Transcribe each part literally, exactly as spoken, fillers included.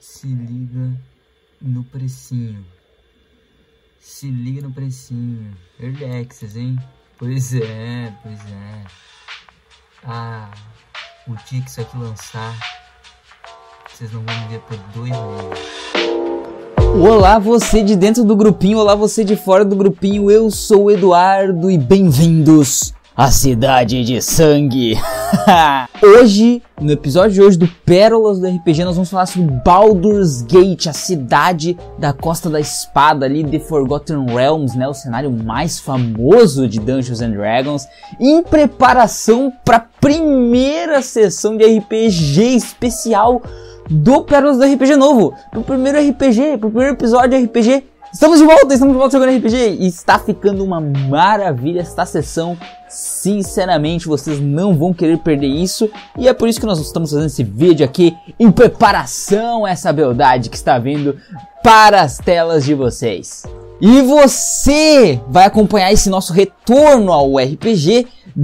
Se liga no precinho. Se liga no precinho. Early access, hein? Pois é, pois é. Ah, o dia que isso aqui lançar, vocês não vão me ver por dois meses. Olá, você de dentro do grupinho, olá, você de fora do grupinho. Eu sou o Eduardo e bem-vindos à Cidade de Sangue. Hoje, no episódio de hoje do Pérolas do R P G, nós vamos falar sobre Baldur's Gate, a cidade da Costa da Espada, ali, The Forgotten Realms, né, o cenário mais famoso de Dungeons and Dragons, em preparação para a primeira sessão de R P G especial do Pérolas do R P G novo, pro primeiro R P G, pro primeiro episódio de R P G. Estamos de volta, estamos de volta jogando R P G e está ficando uma maravilha esta sessão. Sinceramente, vocês não vão querer perder isso e é por isso que nós estamos fazendo esse vídeo aqui em preparação a essa beldade que está vindo para as telas de vocês. E você vai acompanhar esse nosso retorno ao R P G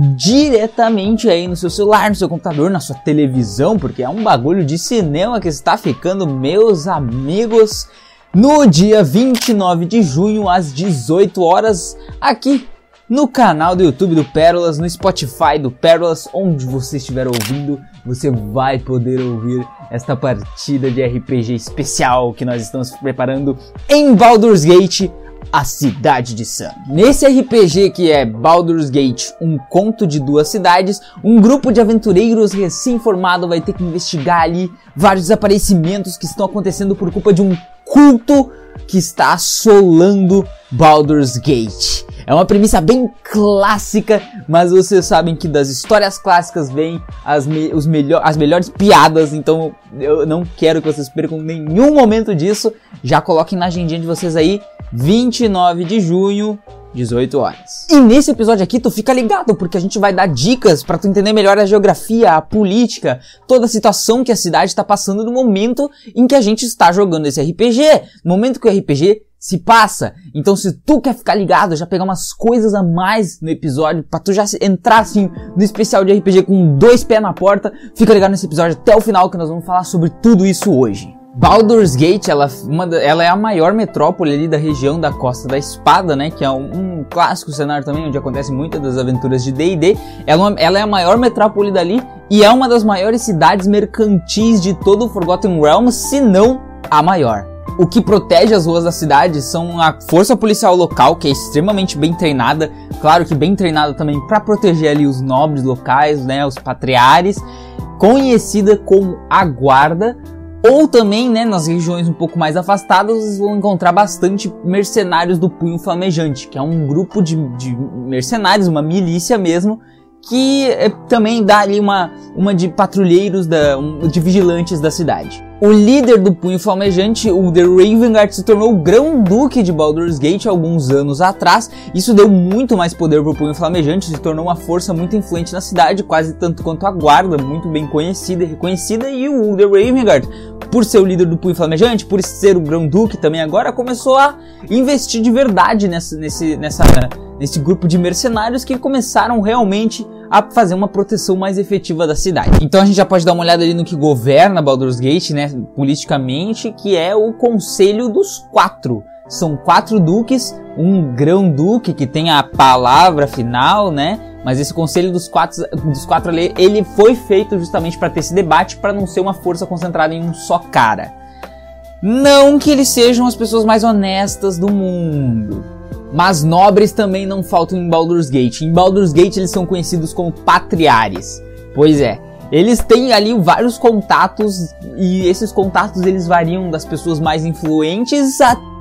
diretamente aí no seu celular, no seu computador, na sua televisão, porque é um bagulho de cinema que está ficando, meus amigos, no dia vinte e nove de junho, às dezoito horas, aqui no canal do YouTube do Pérolas, no Spotify do Pérolas, onde você estiver ouvindo, você vai poder ouvir esta partida de R P G especial que nós estamos preparando em Baldur's Gate, a Cidade de Sangue. Nesse R P G que é Baldur's Gate, um conto de duas cidades, um grupo de aventureiros recém-formado vai ter que investigar ali vários desaparecimentos que estão acontecendo por culpa de um culto que está assolando Baldur's Gate. É uma premissa bem clássica, mas vocês sabem que das histórias clássicas vêm as, me os melhor as melhores piadas, então eu não quero que vocês percam nenhum momento disso. Já coloquem na agendinha de vocês aí, vinte e nove de junho, dezoito horas. E nesse episódio aqui tu fica ligado, porque a gente vai dar dicas pra tu entender melhor a geografia, a política, toda a situação que a cidade está passando no momento em que a gente está jogando esse R P G, no momento que o R P G se passa. Então se tu quer ficar ligado, já pegar umas coisas a mais no episódio, pra tu já entrar assim no especial de R P G com dois pés na porta, fica ligado nesse episódio até o final que nós vamos falar sobre tudo isso hoje. Baldur's Gate, ela, uma, ela é a maior metrópole ali da região da Costa da Espada, né, que é um, um clássico cenário também, onde acontecem muitas das aventuras de D e D. Ela, ela é a maior metrópole dali e é uma das maiores cidades mercantis de todo o Forgotten Realms, se não a maior. O que protege as ruas da cidade são a força policial local, que é extremamente bem treinada, claro que bem treinada também para proteger ali os nobres locais, né, os patriares, conhecida como a Guarda. Ou também, né, nas regiões um pouco mais afastadas, vocês vão encontrar bastante mercenários do Punho Flamejante, que é um grupo de, de mercenários, uma milícia mesmo, que é, também dá ali uma, uma de patrulheiros, da, um, de vigilantes da cidade. O líder do Punho Flamejante, o The Ravenguard, se tornou o Grão-Duque de Baldur's Gate alguns anos atrás. Isso deu muito mais poder para o Punho Flamejante, se tornou uma força muito influente na cidade, quase tanto quanto a Guarda, muito bem conhecida e reconhecida. E o The Ravenguard, por ser o líder do Punho Flamejante, por ser o Grão-Duque também agora, começou a investir de verdade nessa, nesse, nessa, nesse grupo de mercenários que começaram realmente a fazer uma proteção mais efetiva da cidade. Então a gente já pode dar uma olhada ali no que governa Baldur's Gate, né, politicamente, que é o Conselho dos Quatro. São quatro duques, um grão-duque que tem a palavra final, né, mas esse Conselho dos Quatro, dos quatro ali, ele foi feito justamente para ter esse debate, para não ser uma força concentrada em um só cara. Não que eles sejam as pessoas mais honestas do mundo, mas nobres também não faltam em Baldur's Gate. Em Baldur's Gate eles são conhecidos como patriares. Pois é, eles têm ali vários contatos e esses contatos eles variam das pessoas mais influentes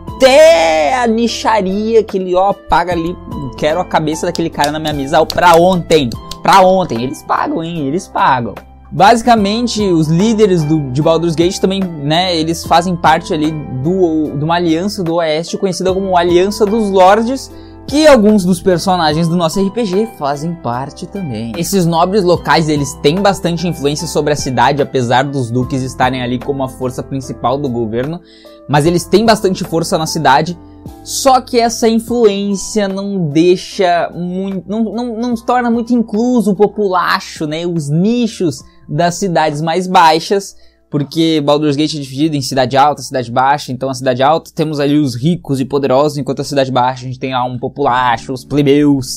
até a nicharia que ele, ó, paga ali, quero a cabeça daquele cara na minha mesa, ó, pra ontem, pra ontem. Eles pagam, hein, eles pagam. Basicamente, os líderes do, de Baldur's Gate também, né, eles fazem parte ali do, de uma aliança do Oeste conhecida como Aliança dos Lordes, que alguns dos personagens do nosso R P G fazem parte também. Esses nobres locais, eles têm bastante influência sobre a cidade, apesar dos duques estarem ali como a força principal do governo, mas eles têm bastante força na cidade. Só que essa influência não deixa muito, não, não, não torna muito incluso o populacho, né, os nichos das cidades mais baixas, porque Baldur's Gate é dividido em cidade alta, cidade baixa. Então a cidade alta temos ali os ricos e poderosos, enquanto a cidade baixa a gente tem lá um populacho, os plebeus.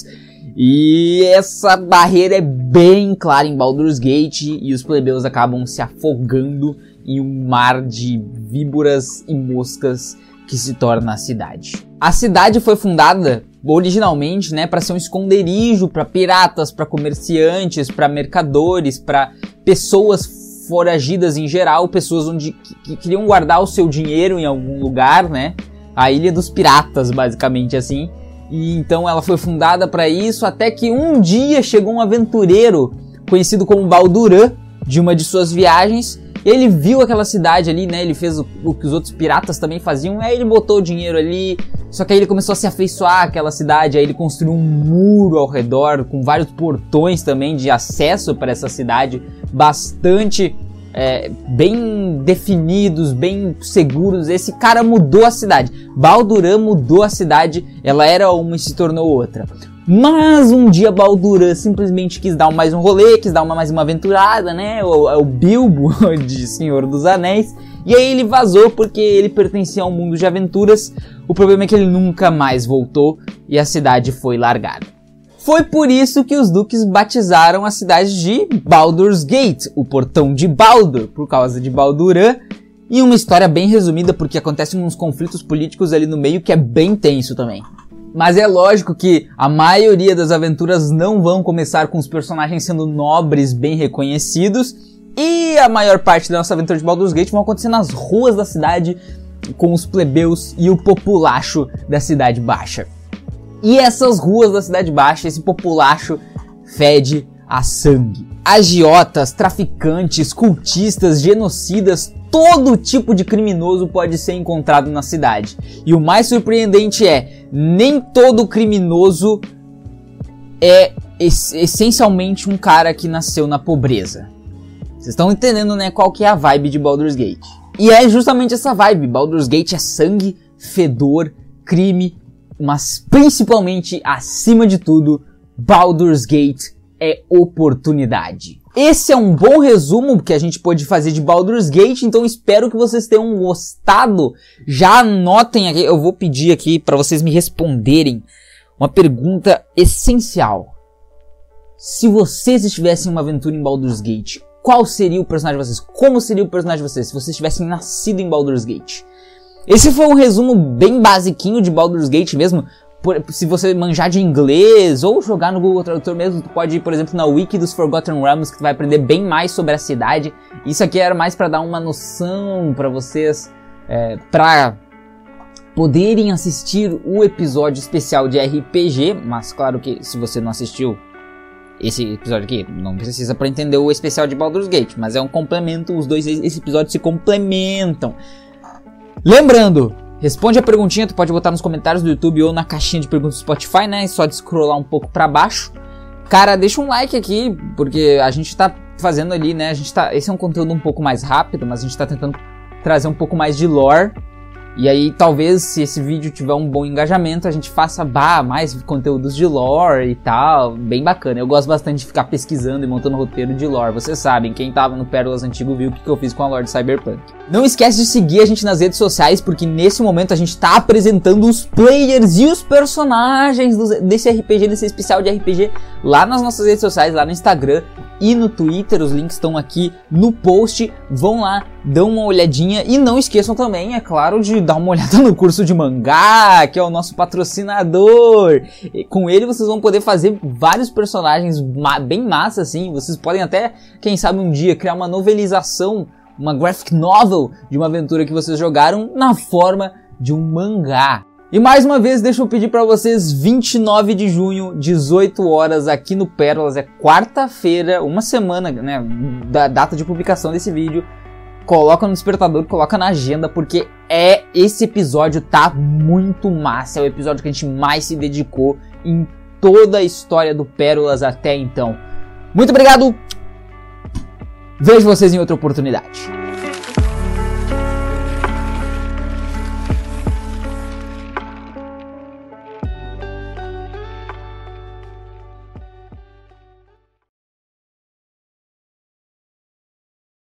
E essa barreira é bem clara em Baldur's Gate e os plebeus acabam se afogando em um mar de víboras e moscas que se torna a cidade. A cidade foi fundada originalmente, né, para ser um esconderijo para piratas, para comerciantes, para mercadores, para pessoas foragidas em geral, pessoas onde, que, que queriam guardar o seu dinheiro em algum lugar, né? A Ilha dos Piratas, basicamente assim. E então ela foi fundada para isso, até que um dia chegou um aventureiro conhecido como Balduran, de uma de suas viagens. Ele viu aquela cidade ali, né? Ele fez o, o que os outros piratas também faziam. Aí ele botou o dinheiro ali. Só que aí ele começou a se afeiçoar àquela cidade. Aí ele construiu um muro ao redor, com vários portões também de acesso para essa cidade. Bastante é, bem definidos, bem seguros. Esse cara mudou a cidade. Balduran mudou a cidade. Ela era uma e se tornou outra. Mas um dia Balduran simplesmente quis dar mais um rolê, quis dar uma, mais uma aventurada, né? O, o Bilbo de Senhor dos Anéis. E aí ele vazou porque ele pertencia a um mundo de aventuras. O problema é que ele nunca mais voltou e a cidade foi largada. Foi por isso que os duques batizaram a cidade de Baldur's Gate, o portão de Baldur, por causa de Balduran. E uma história bem resumida porque acontecem uns conflitos políticos ali no meio que é bem tenso também. Mas é lógico que a maioria das aventuras não vão começar com os personagens sendo nobres, bem reconhecidos. E a maior parte da nossa aventura de Baldur's Gate vão acontecer nas ruas da cidade, com os plebeus e o populacho da cidade baixa. E essas ruas da cidade baixa, esse populacho, fede a sangue. Agiotas, traficantes, cultistas, genocidas, todo tipo de criminoso pode ser encontrado na cidade. E o mais surpreendente é, nem todo criminoso é es- essencialmente um cara que nasceu na pobreza. Vocês estão entendendo, né, qual que é a vibe de Baldur's Gate. E é justamente essa vibe. Baldur's Gate é sangue, fedor, crime, mas principalmente, acima de tudo, Baldur's Gate é oportunidade. Esse é um bom resumo que a gente pôde fazer de Baldur's Gate, então espero que vocês tenham gostado. Já anotem aqui, eu vou pedir aqui para vocês me responderem uma pergunta essencial. Se vocês estivessem em uma aventura em Baldur's Gate, qual seria o personagem de vocês? Como seria o personagem de vocês se vocês tivessem nascido em Baldur's Gate? Esse foi um resumo bem basiquinho de Baldur's Gate mesmo. Por, se você manjar de inglês ou jogar no Google Tradutor mesmo, tu pode ir, por exemplo, na Wiki dos Forgotten Realms, que tu vai aprender bem mais sobre a cidade. Isso aqui era mais para dar uma noção para vocês, é, para poderem assistir o episódio especial de R P G. Mas claro que se você não assistiu esse episódio aqui, não precisa para entender o especial de Baldur's Gate, mas é um complemento, os dois esse episódios se complementam. Lembrando, responde a perguntinha, tu pode botar nos comentários do YouTube ou na caixinha de perguntas do Spotify, né? É só de scrollar um pouco pra baixo. Cara, deixa um like aqui, porque a gente tá fazendo ali, né? A gente tá, esse é um conteúdo um pouco mais rápido, mas a gente tá tentando trazer um pouco mais de lore. E aí, talvez, se esse vídeo tiver um bom engajamento, a gente faça bah, mais conteúdos de lore e tal. Bem bacana. Eu gosto bastante de ficar pesquisando e montando roteiro de lore. Vocês sabem, quem tava no Pérolas Antigo viu o que eu fiz com a lore de Cyberpunk. Não esquece de seguir a gente nas redes sociais, porque nesse momento a gente tá apresentando os players e os personagens do, desse R P G, desse especial de R P G, lá nas nossas redes sociais, lá no Instagram e no Twitter. Os links estão aqui no post. Vão lá, dão uma olhadinha e não esqueçam também, é claro, de dar uma olhada no curso de mangá, que é o nosso patrocinador. E com ele vocês vão poder fazer vários personagens ma- bem massa, assim. Vocês podem até, quem sabe um dia, criar uma novelização, uma graphic novel de uma aventura que vocês jogaram na forma de um mangá. E mais uma vez, deixa eu pedir pra vocês, vinte e nove de junho, dezoito horas, aqui no Pérolas, é quarta-feira, uma semana, né, da data de publicação desse vídeo. Coloca no despertador, coloca na agenda, porque é esse episódio tá muito massa. É o episódio que a gente mais se dedicou em toda a história do Pérolas até então. Muito obrigado! Vejo vocês em outra oportunidade.